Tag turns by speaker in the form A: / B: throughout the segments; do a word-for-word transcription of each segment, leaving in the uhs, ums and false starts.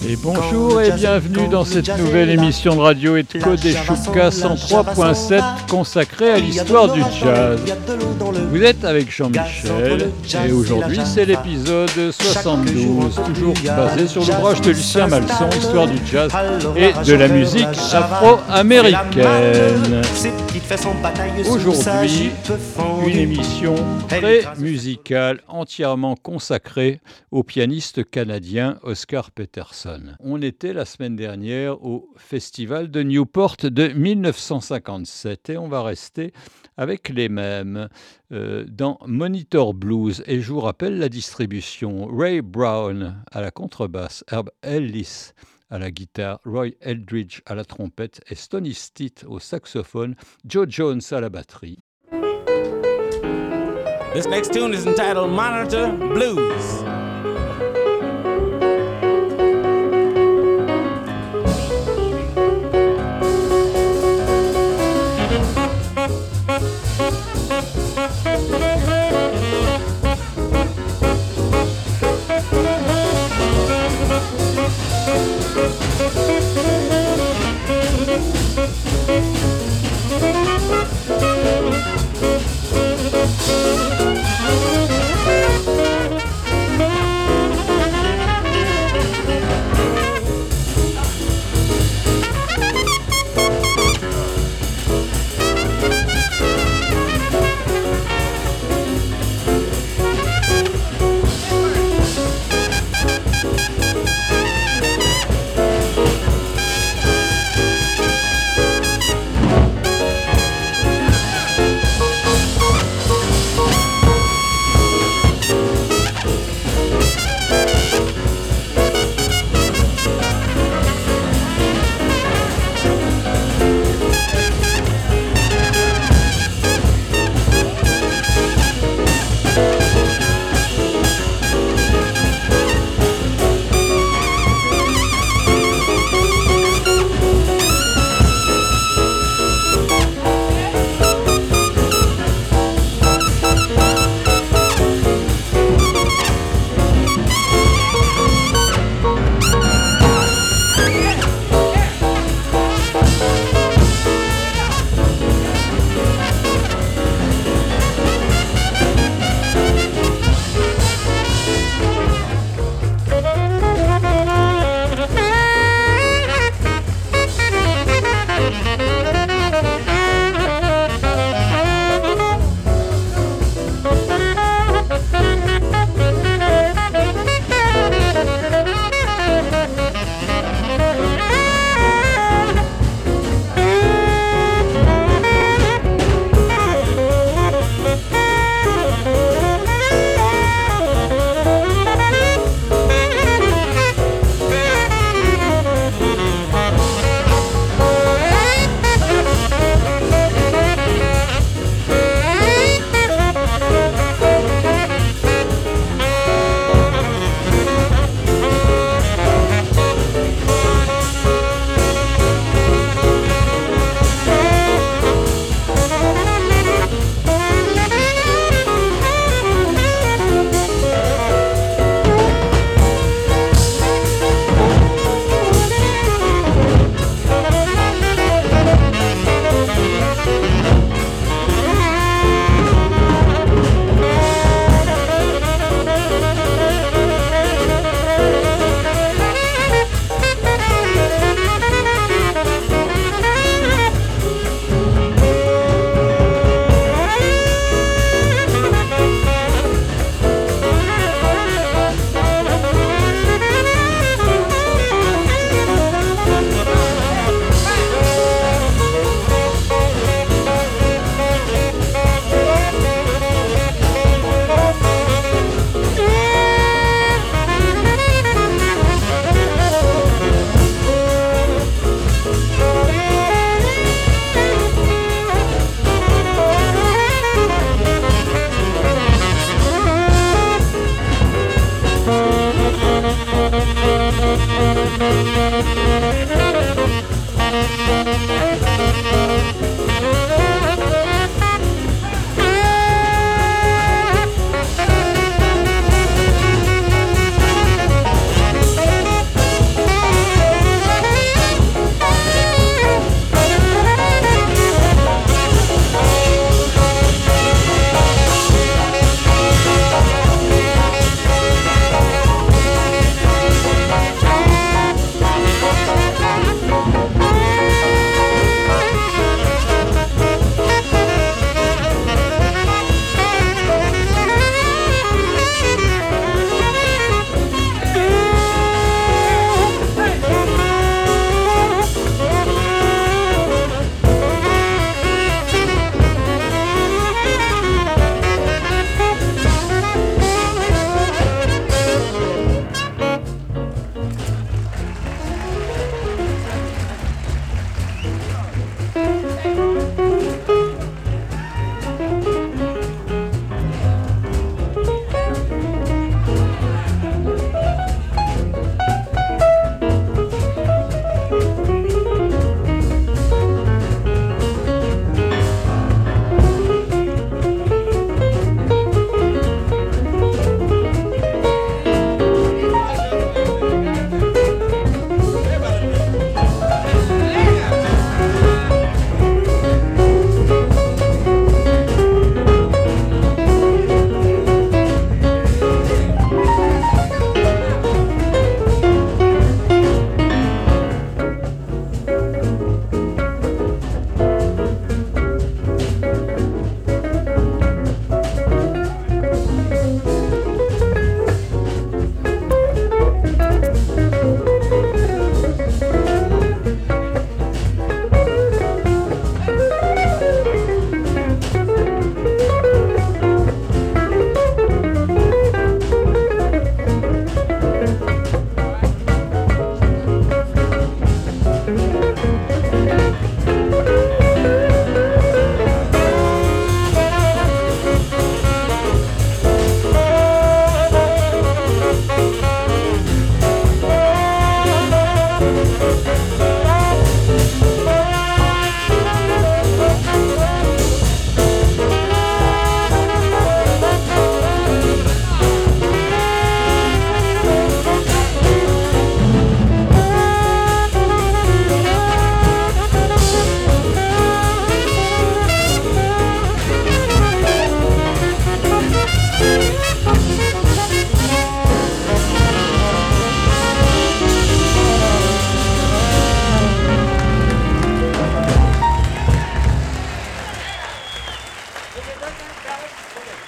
A: Et bonjour et bienvenue dans cette nouvelle émission de radio et de Code et Chouka cent trois point sept consacrée à l'histoire du jazz. Vous êtes avec Jean-Michel et aujourd'hui c'est l'épisode soixante-douze, toujours basé sur l'ouvrage de Lucien Malson, Histoire du jazz et de la musique afro-américaine. Aujourd'hui, une émission très musicale entièrement consacrée au pianiste canadien Oscar Peterson. On était la semaine dernière au Festival de Newport de dix-neuf cent cinquante-sept et on va rester avec les mêmes euh, dans Monitor Blues. Et je vous rappelle la distribution: Ray Brown à la contrebasse, Herb Ellis à la guitare, Roy Eldridge à la trompette et Stoney Stitt au saxophone, Joe Jones à la batterie.
B: This next tune is entitled Monitor Blues.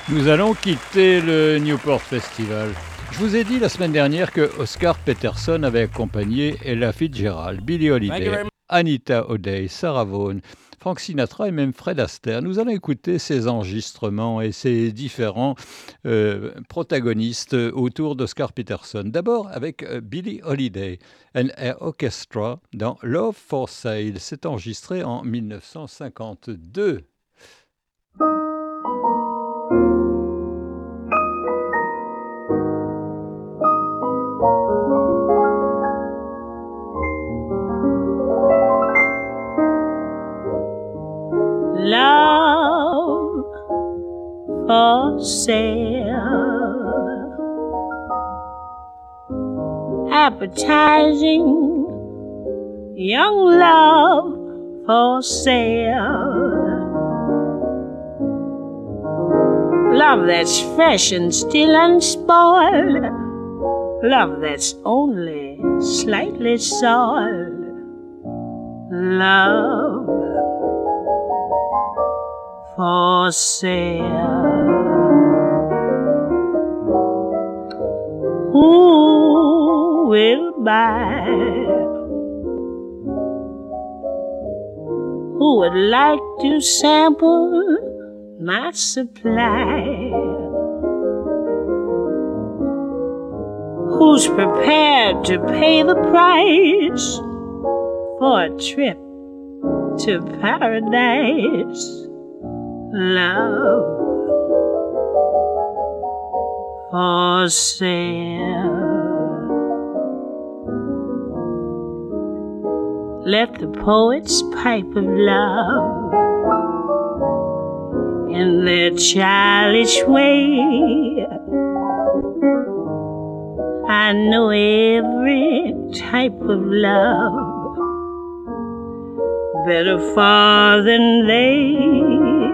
A: Nous allons quitter le Newport Festival. Je vous ai dit la semaine dernière que Oscar Peterson avait accompagné Ella Fitzgerald, Billie Holiday, Anita O'Day, Sarah Vaughan, Frank Sinatra et même Fred Astaire. Nous allons écouter ces enregistrements et ces différents euh, protagonistes autour d'Oscar Peterson. D'abord avec euh, Billie Holiday and Her Orchestra dans Love for Sale. C'est enregistré en dix-neuf cent cinquante-deux.
C: Love for sale, appetizing young love for sale, love that's fresh and still unspoiled, love that's only slightly soiled, love for sale. Who will buy? Who would like to sample my supply? Who's prepared to pay the price for a trip to paradise? Love for sale. Let the poets pipe of love in their childish way. I know every type of love better far than they.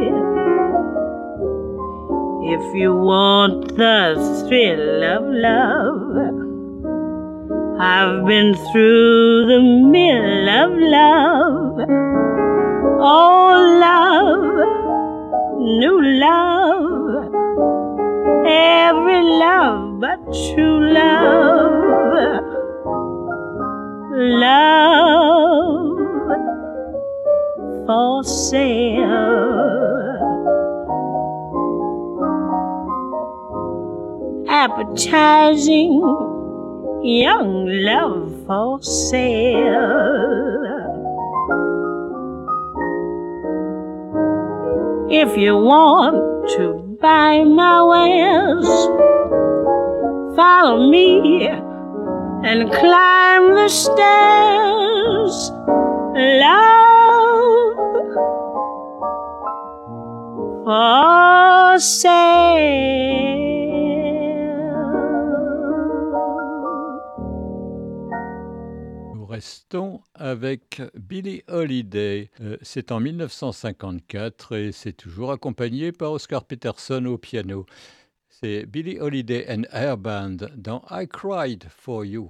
C: If you want the thrill of love, I've been through the mill of love. Oh, love, new love, every love but true love. Love for sale. Appetizing young love for sale. If you want to buy my wares, follow me and climb the stairs. Love for sale.
A: Restons avec Billie Holiday. Euh, c'est en dix-neuf cent cinquante-quatre et c'est toujours accompagné par Oscar Peterson au piano. C'est Billie Holiday and Her Band dans I Cried for You.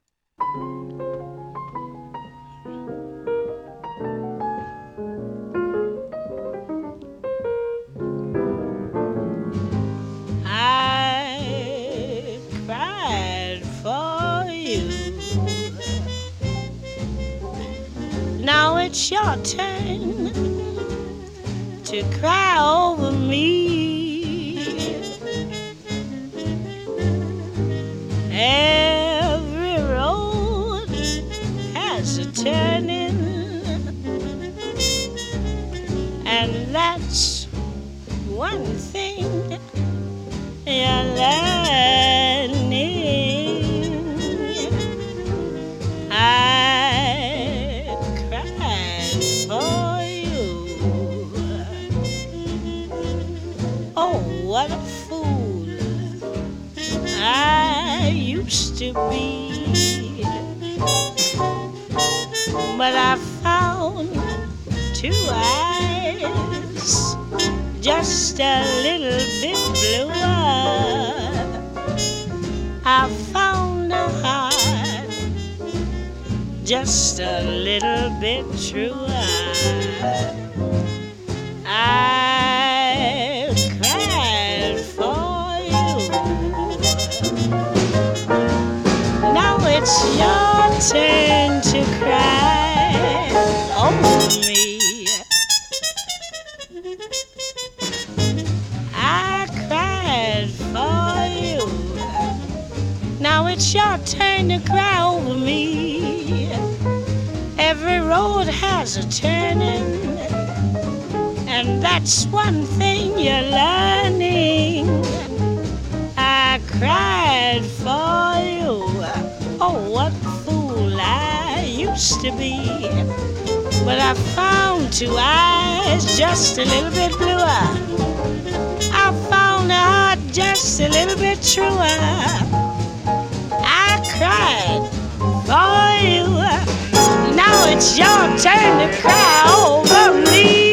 C: I cried for you. Now it's your turn to cry over me. Every road has a turning, and that's one thing you're learning. I cried for you. Oh, what a fool I used to be. But I found two eyes just a little bit bluer. I found a heart just a little bit truer. I cried turn to cry over me. I cried for you. Now it's your turn to cry over me. Every road has a turning, and that's one thing you're learning. I cried for you. Oh, what a fool I used to be. But I found two eyes just a little bit bluer. I found a heart just a little bit truer. I cried for you. Now it's your turn to cry over me.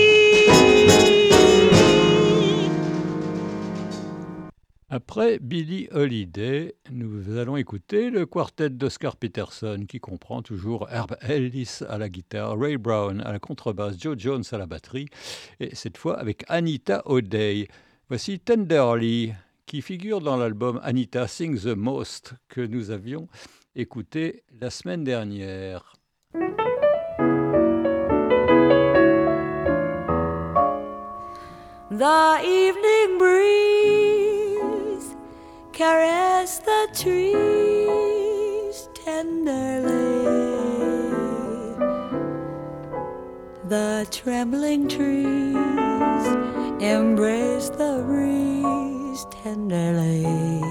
A: Après Billie Holiday, nous allons écouter le quartet d'Oscar Peterson qui comprend toujours Herb Ellis à la guitare, Ray Brown à la contrebasse, Joe Jones à la batterie et cette fois avec Anita O'Day. Voici Tenderly qui figure dans l'album Anita Sings the Most que nous avions écouté la semaine dernière.
D: The evening breeze caress the trees tenderly. The trembling trees embrace the breeze tenderly.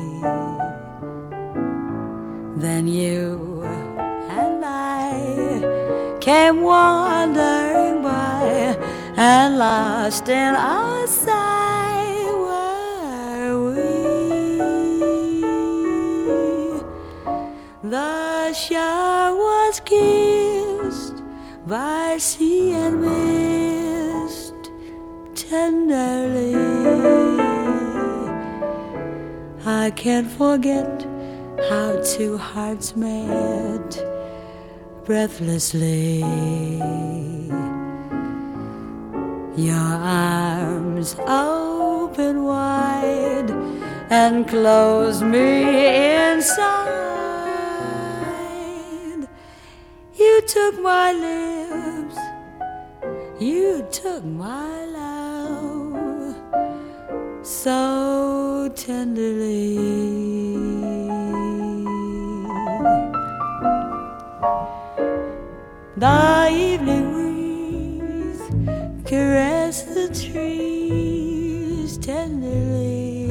D: Then you and I came wandering by, and lost in our sight were we. The shore was kissed by sea and mist tenderly. I can't forget how two hearts met breathlessly. Your arms open wide and close me inside. You took my lips, you took my love so tenderly. The evening breeze caress the trees tenderly.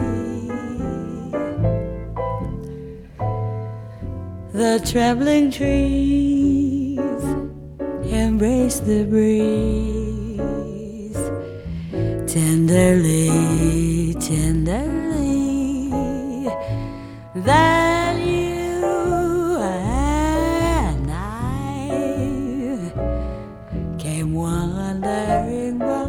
D: The trembling trees embrace the breeze tenderly, tenderly. Then you and I came wandering by,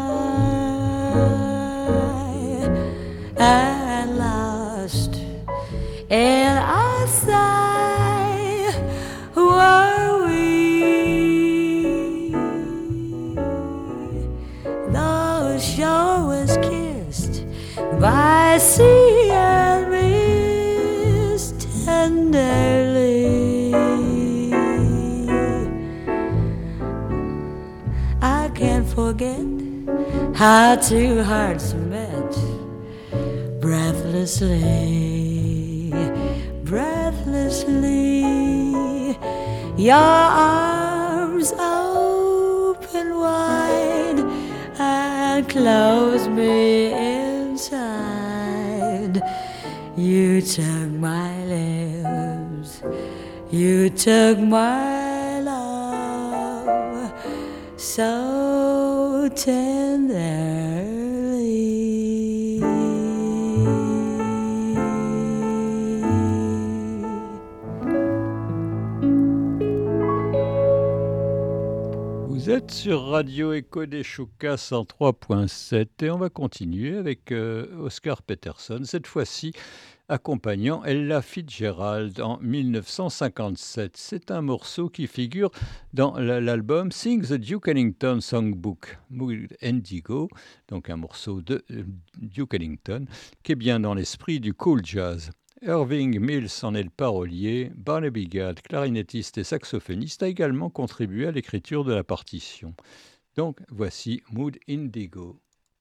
D: and lost in our sight were we. The shore was kissed by sea and mist tenderly. I can't forget how two hearts met breathlessly, breathlessly. Your arms open wide and close me inside. You took my lips, you took my love so tenderly.
A: Vous êtes sur Radio Echo des Choucas cent trois point sept et on va continuer avec euh, Oscar Peterson, cette fois-ci accompagnant Ella Fitzgerald en mille neuf cent cinquante-sept. C'est un morceau qui figure dans l'album Sing the Duke Ellington Songbook, Mood Indigo, donc un morceau de Duke Ellington qui est bien dans l'esprit du cool jazz. Irving Mills en est le parolier. Barnaby Gadd, clarinettiste et saxophoniste, a également contribué à l'écriture de la partition. Donc voici Mood Indigo.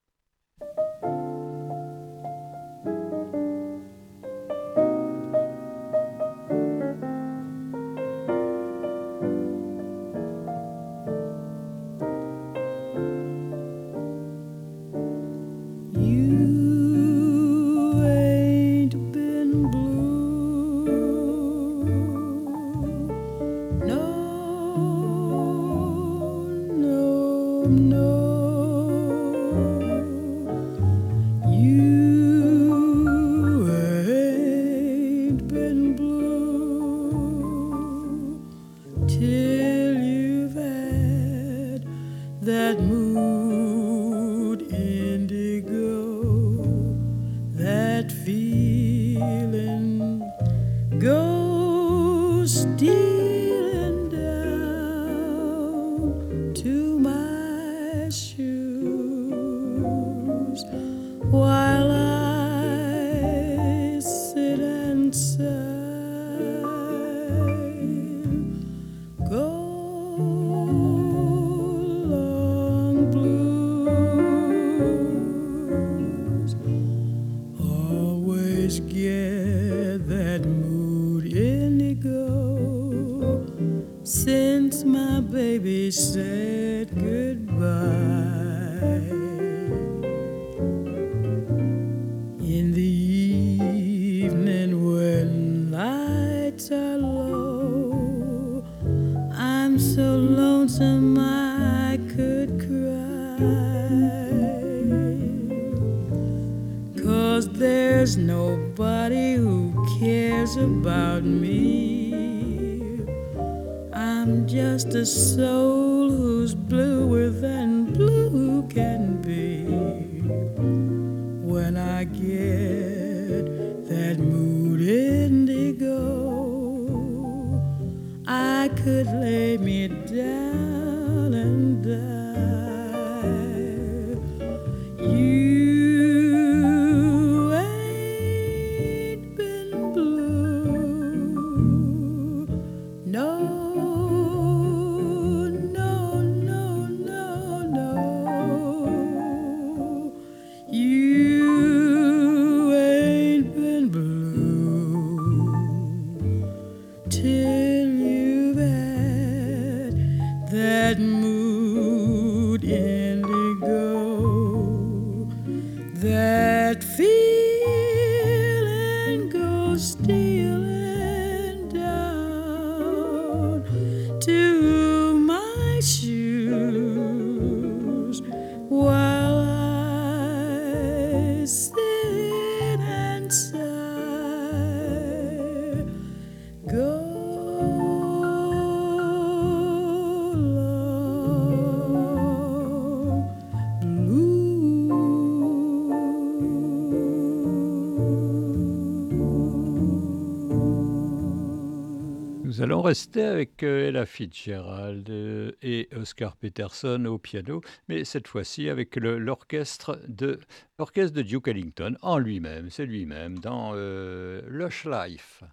A: Nous allons rester avec Ella Fitzgerald et Oscar Peterson au piano, mais cette fois-ci avec le, l'orchestre de l'orchestre de Duke Ellington en lui-même, c'est lui-même dans euh, Lush Life.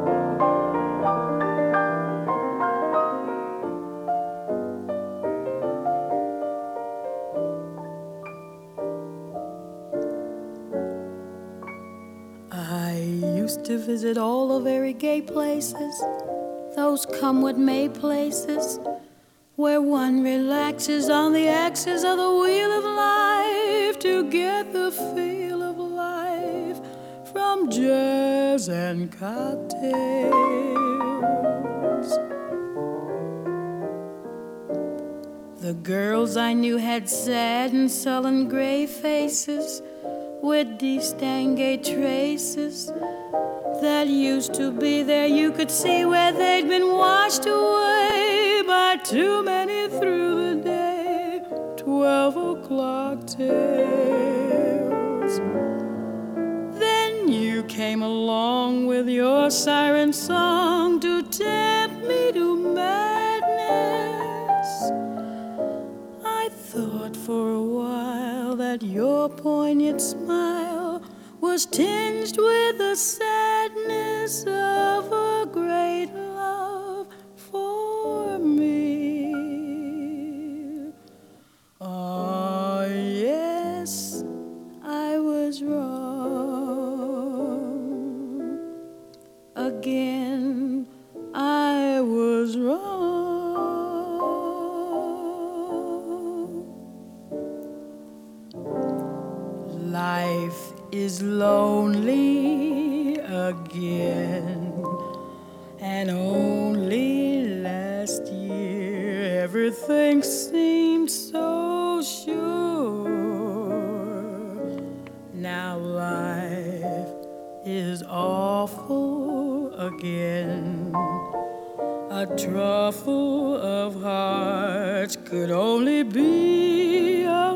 D: I used to visit all the very gay places, those come what may places, where one relaxes on the axis of the wheel of life to get the feel of life from jazz and cocktails. The girls I knew had sad and sullen gray faces with distingué traces that used to be there. You could see where they'd been washed away by too many through the day twelve o'clock tales. Then you came along with your siren song to tempt me to madness. I thought for a while that your poignant smile was tinged with a sadness again. I was wrong. Life is lonely again, and only last year everything seemed so sure. Now life is awful again. A truffle of hearts could only be a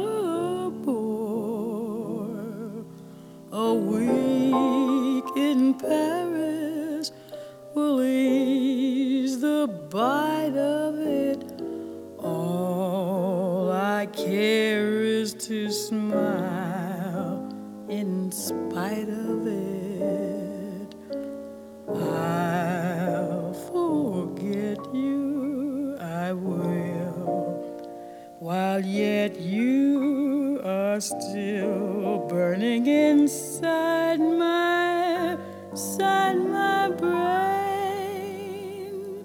D: bore. A week in Paris will ease the bite of it. All I care is to smile in spite of it. I'll forget you, I will, while yet you are still burning inside my, inside my brain.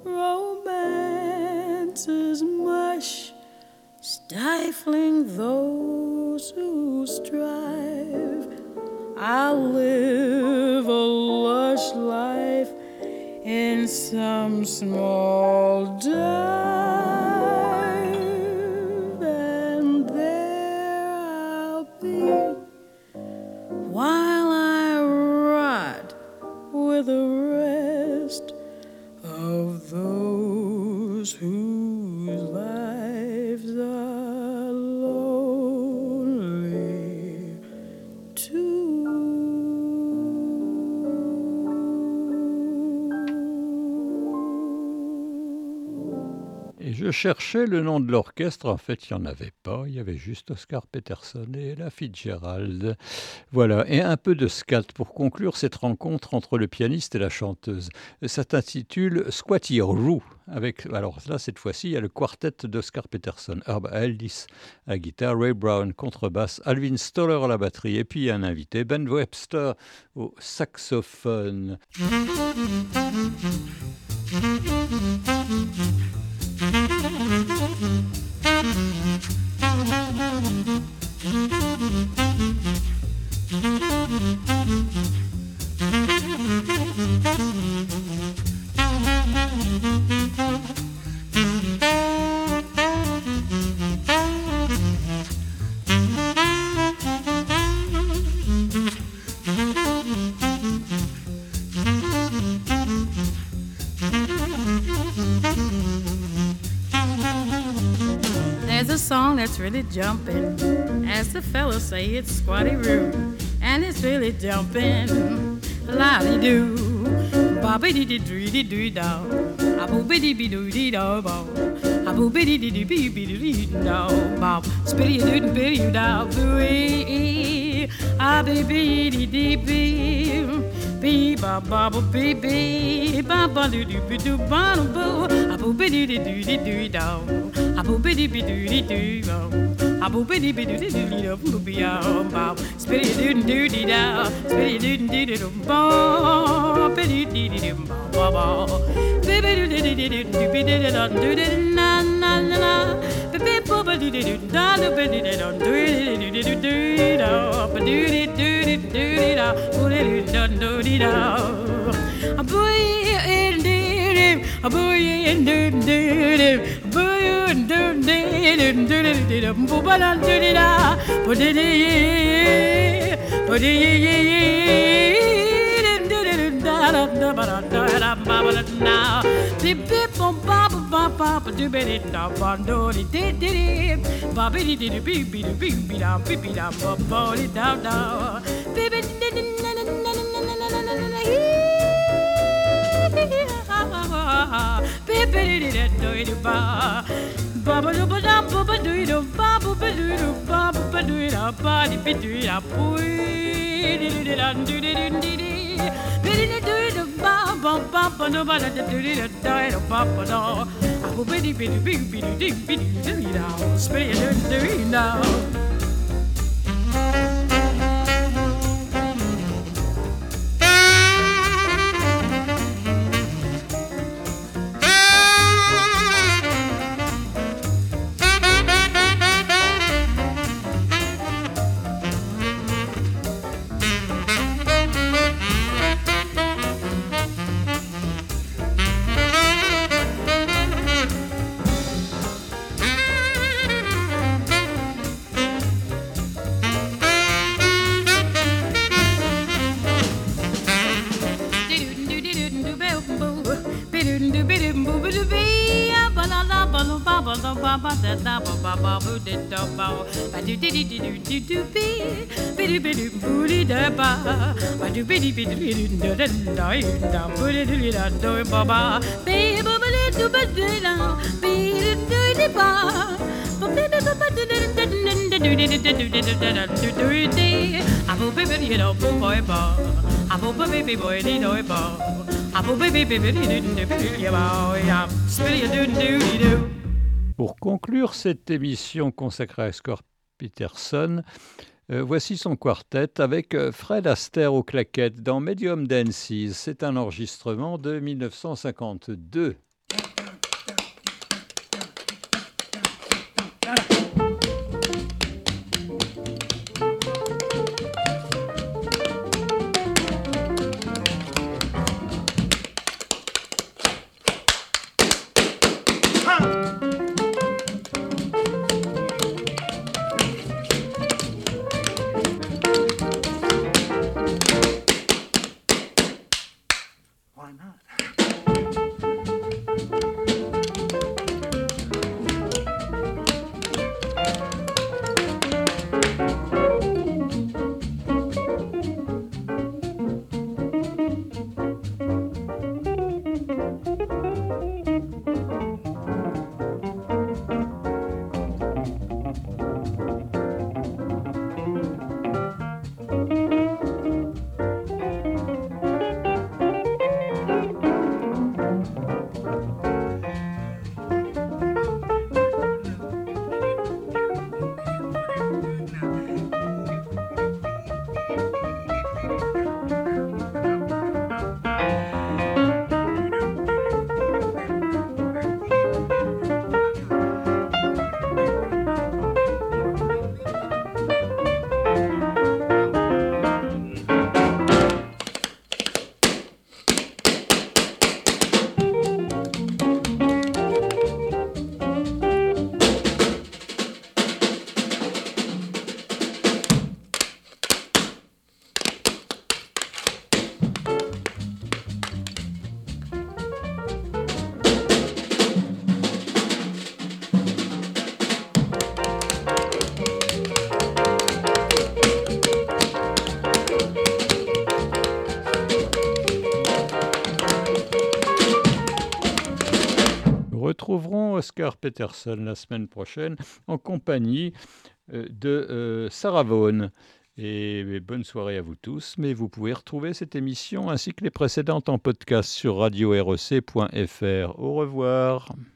D: Romance is mush, stifling those who strive. I'll live a lush life in some small dive, and there I'll be while I rot with the rest of those whose lives are lonely too.
A: Et je cherchais le nom de l'orchestre, en fait il n'y en avait pas, il y avait juste Oscar Peterson et Ella Fitzgerald. Voilà, et un peu de scat pour conclure cette rencontre entre le pianiste et la chanteuse. Ça s'intitule Squatty Roo, avec, alors là cette fois-ci il y a le quartet d'Oscar Peterson, Herb Ellis à la guitare, Ray Brown contrebasse, Alvin Stoller à la batterie, et puis un invité, Ben Webster au saxophone.
D: There's a song that's really jumping, as the fellas say, it's Squatty Roo, and it's really jumping, la-dee-doo, ba-ba-dee-dee-dee-dee-dee-daw, a-boo-ba-dee-dee-dee-dee-daw, a-boo-ba-dee-dee-dee-dee-dee-daw, bow, spitty-doo-dee-dee-daw, boo-ee, a-bee-bee-dee-dee-bee, bee-ba-ba-ba-bee-bee, ba-ba-doo-doo-doo-ba-doo-boo, a-boo-ba-dee-dee-dee-dee-daw, a-boo-ba-dee-dee-dee-dee-daw, a-boo-ba-dee-dee-dee-dee-dee-daw, spitty-doo-doo-dee-daw, spitty-doo-doo-dee-doo-daw, ba-dee-dee-dee-dee-daw, ba-ba-dee-dee-dee-dee-dee-dee-na-na-na-na, now, beep beep bum ba ba ba ba ba do be da ba do di di di ba be di di beep beep beep beep da beep beep da ba ba di da da beep beep di di na na na na na na na na na beep beep di di do di ba ba ba do ba da ba ba do do ba ba ba do do ba ba ba do da ba di bi do da pui di di da do di di di di di do do ba ba ba ba do ba da do di da da ba ba do a bo bi di bi di bi di di bi di di da spit do do now.
A: Pour conclure cette émission consacrée à Oscar Peterson, euh, voici son quartet avec Fred Astaire aux claquettes dans Medium Dances. C'est un enregistrement de mille neuf cent cinquante-deux. Retrouverons Oscar Peterson la semaine prochaine en compagnie de euh, Sarah Vaughan. Et, et bonne soirée à vous tous. Mais vous pouvez retrouver cette émission ainsi que les précédentes en podcast sur radio r e c point f r. Au revoir.